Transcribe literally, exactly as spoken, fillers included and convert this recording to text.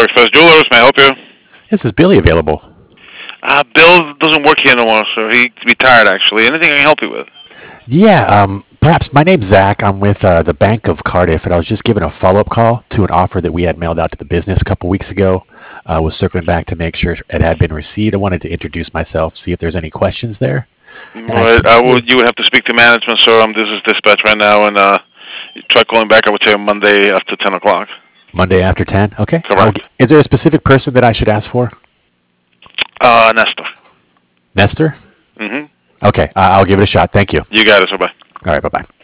Eric First Jewelers. May I help you? This is Billy available. Uh, Bill doesn't work here no more, sir. He retired, actually. Anything I can help you with? Yeah, um, perhaps my name's Zach. I'm with uh, the Bank of Cardiff, and I was just giving a follow-up call to an offer that we had mailed out to the business a couple weeks ago. I uh, was circling back to make sure it had been received. I wanted to introduce myself, see if there's any questions there. And I Right. I would, believe you would have to speak to management, sir. Um, this is dispatch right now, and uh, you try calling back, I would say Monday after ten o'clock. Monday after ten. Okay. I'll, Correct. g- is there a specific person that I should ask for? Uh, Nestor. Nestor? Mm-hmm. Okay, uh, I'll give it a shot. Thank you. You got it, sir. Bye. All right, bye-bye.